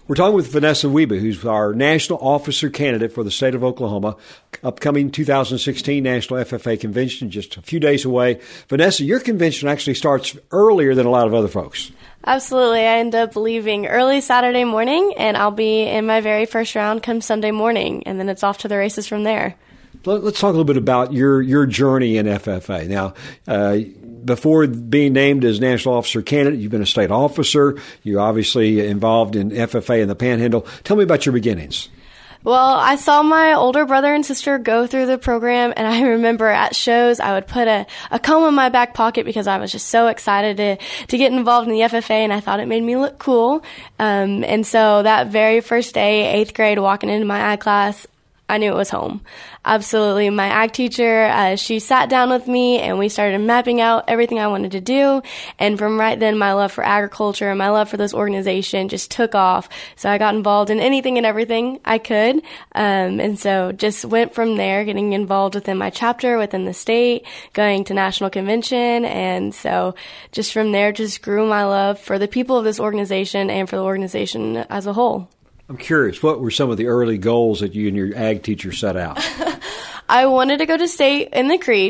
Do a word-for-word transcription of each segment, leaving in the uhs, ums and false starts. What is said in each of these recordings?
We're talking with Vanessa Wiebe, who's our national officer candidate for the state of Oklahoma, upcoming two thousand sixteen National F F A Convention, just a few days away. Vanessa, your convention actually starts earlier than a lot of other folks. Absolutely. I end up leaving early Saturday morning, and I'll be in my very first round come Sunday morning, and then it's off to the races from there. Let's talk a little bit about your, your journey in F F A. Now, uh, before being named as national officer candidate, you've been a state officer. You're obviously involved in F F A in the Panhandle. Tell me about your beginnings. Well, I saw my older brother and sister go through the program, and I remember at shows I would put a, a comb in my back pocket because I was just so excited to, to get involved in the F F A, and I thought it made me look cool. Um, and so that very first day, eighth grade, walking into my ag class, I knew it was home. Absolutely. My ag teacher, uh, she sat down with me and we started mapping out everything I wanted to do. And from right then, my love for agriculture and my love for this organization just took off. So I got involved in anything and everything I could. Um, and so just went from there, getting involved within my chapter, within the state, going to national convention. And so just from there, just grew my love for the people of this organization and for the organization as a whole. I'm curious, what were some of the early goals that you and your ag teacher set out? I wanted to go to state in the creed.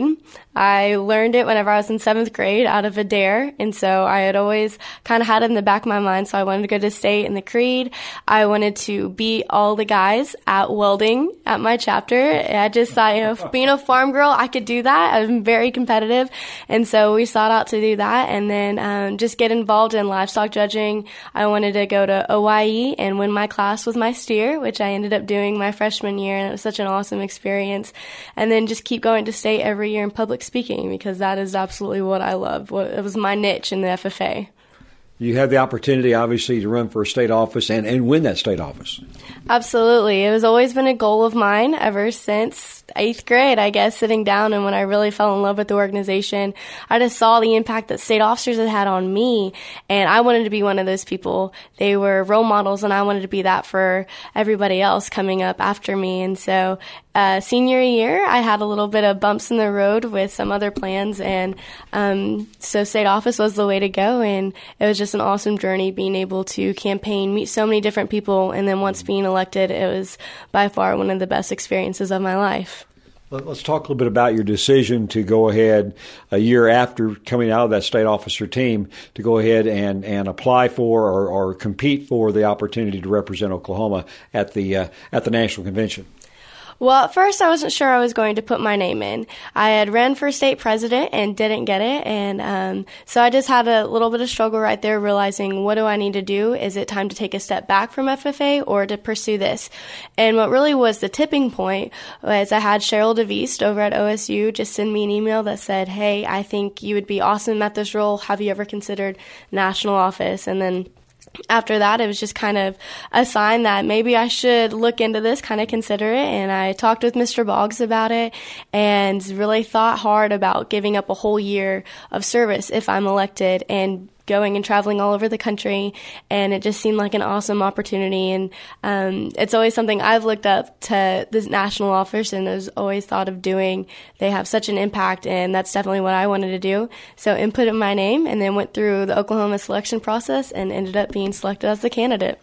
I learned it whenever I was in seventh grade out of a dare, and so I had always kind of had it in the back of my mind, so I wanted to go to state in the creed. I wanted to beat all the guys at welding at my chapter. I just thought, you know, being a farm girl, I could do that. I'm very competitive, and so we sought out to do that, and then um, just get involved in livestock judging. I wanted to go to O I E and win my class with my steer, which I ended up doing my freshman year, and it was such an awesome experience. And then just keep going to state every year in public speaking because that is absolutely what I love. What, it was my niche in the F F A. You had the opportunity, obviously, to run for a state office and, and win that state office. Absolutely. It has always been a goal of mine ever since eighth grade, I guess, sitting down. And when I really fell in love with the organization, I just saw the impact that state officers had had on me. And I wanted to be one of those people. They were role models, and I wanted to be that for everybody else coming up after me. And so uh, senior year, I had a little bit of bumps in the road with some other plans. And um, so state office was the way to go. And it was just an awesome journey being able to campaign, meet so many different people, and then once being elected, it was by far one of the best experiences of my life. Let's talk a little bit about your decision to go ahead a year after coming out of that state officer team to go ahead and, and apply for or, or compete for the opportunity to represent Oklahoma at the uh, at the national convention. Well, at first I wasn't sure I was going to put my name in. I had ran for state president and didn't get it, and um, so I just had a little bit of struggle right there, realizing what do I need to do? Is it time to take a step back from F F A or to pursue this? And what really was the tipping point was I had Cheryl DeVeast over at O S U just send me an email that said, hey, I think you would be awesome at this role. Have you ever considered national office? And then after that, it was just kind of a sign that maybe I should look into this, kind of consider it. And I talked with Mister Boggs about it and really thought hard about giving up a whole year of service if I'm elected and going and traveling all over the country. And it just seemed like an awesome opportunity. And um, it's always something I've looked up to this national office and has always thought of doing. They have such an impact, and that's definitely what I wanted to do. So input in my name and then went through the Oklahoma selection process and ended up being selected as the candidate.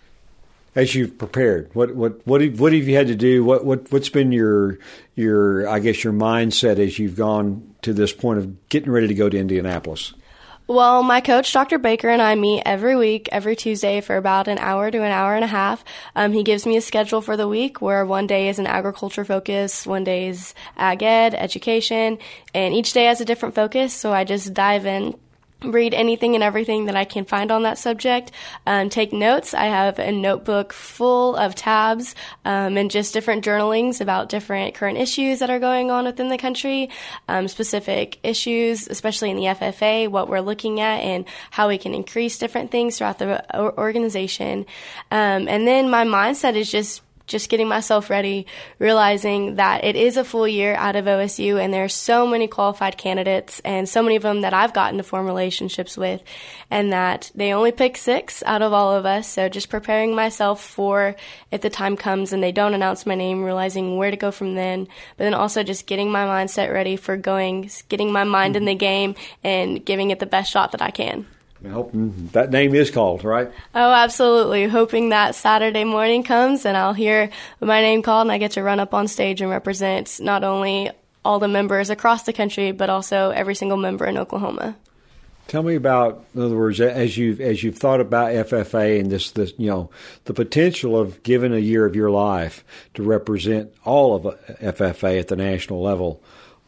As you've prepared, what what what have, what have you had to do? What what what's been your your I guess your mindset as you've gone to this point of getting ready to go to Indianapolis? Well, my coach, Doctor Baker, and I meet every week, every Tuesday for about an hour to an hour and a half. Um, he gives me a schedule for the week where one day is an agriculture focus, one day is ag ed, education, and each day has a different focus. So I just dive in, read anything and everything that I can find on that subject, um, take notes. I have a notebook full of tabs um, and just different journalings about different current issues that are going on within the country, um, specific issues, especially in the F F A, what we're looking at and how we can increase different things throughout the organization. Um, and then my mindset is just just getting myself ready, realizing that it is a full year out of O S U and there are so many qualified candidates and so many of them that I've gotten to form relationships with, and that they only pick six out of all of us. So just preparing myself for if the time comes and they don't announce my name, realizing where to go from then, but then also just getting my mindset ready for going, getting my mind in the game and giving it the best shot that I can. I hope that name is called, right? Oh, absolutely. Hoping that Saturday morning comes and I'll hear my name called and I get to run up on stage and represent not only all the members across the country, but also every single member in Oklahoma. Tell me about, in other words, as you've as you've thought about F F A and this, this, you know, the potential of giving a year of your life to represent all of F F A at the national level.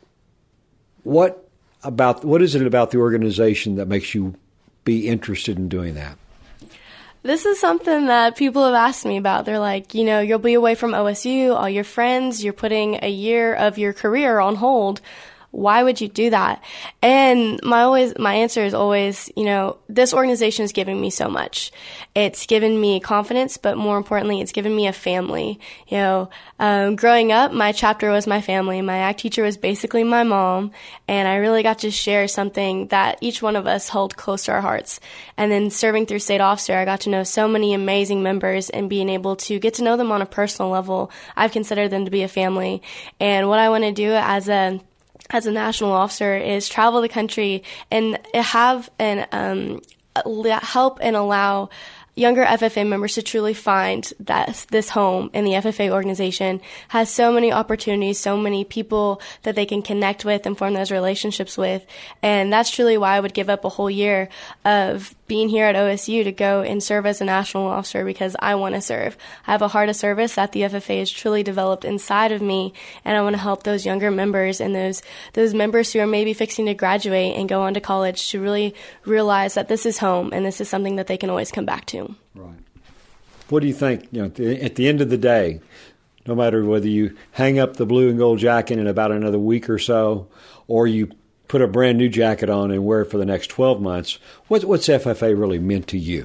What about what is it about the organization that makes you be interested in doing that? This is something that people have asked me about. They're like, you know, you'll be away from O S U, all your friends, you're putting a year of your career on hold. Why would you do that? And my always, my answer is always, you know, this organization is giving me so much. It's given me confidence, but more importantly, it's given me a family. You know, um, growing up, my chapter was my family. My A C T teacher was basically my mom, and I really got to share something that each one of us held close to our hearts. And then serving through state officer, I got to know so many amazing members, and being able to get to know them on a personal level, I've considered them to be a family. And what I want to do as a as a national officer is travel the country and have and um, help and allow younger F F A members to truly find that this home in the F F A organization has so many opportunities, so many people that they can connect with and form those relationships with. And that's truly why I would give up a whole year of being here at O S U to go and serve as a national officer, because I want to serve. I have a heart of service that the F F A has truly developed inside of me, and I want to help those younger members and those those members who are maybe fixing to graduate and go on to college to really realize that this is home and this is something that they can always come back to. Right. What do you think, you know, at the end of the day, no matter whether you hang up the blue and gold jacket in about another week or so, or you put a brand new jacket on and wear it for the next twelve months, what, what's F F A really meant to you?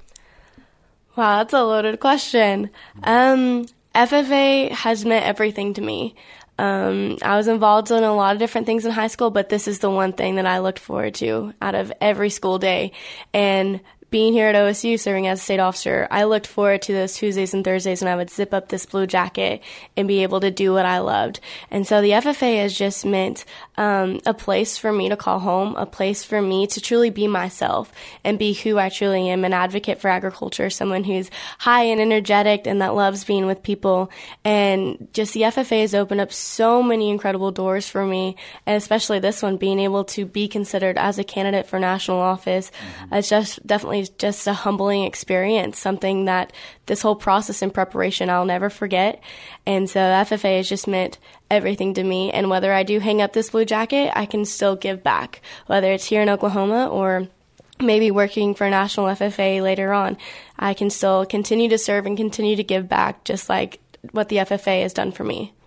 Wow, that's a loaded question. Um, F F A has meant everything to me. Um, I was involved in a lot of different things in high school, but this is the one thing that I looked forward to out of every school day. And being here at O S U, serving as a state officer, I looked forward to those Tuesdays and Thursdays when I would zip up this blue jacket and be able to do what I loved. And so the F F A has just meant um, a place for me to call home, a place for me to truly be myself and be who I truly am, an advocate for agriculture, someone who's high and energetic and that loves being with people. And just the F F A has opened up so many incredible doors for me, and especially this one, being able to be considered as a candidate for national office. Mm-hmm. It's just definitely just a humbling experience, something that this whole process and preparation I'll never forget. And so F F A has just meant everything to me. And whether I do hang up this blue jacket, I can still give back, whether it's here in Oklahoma or maybe working for national F F A later on. I can still continue to serve and continue to give back, just like what the F F A has done for me.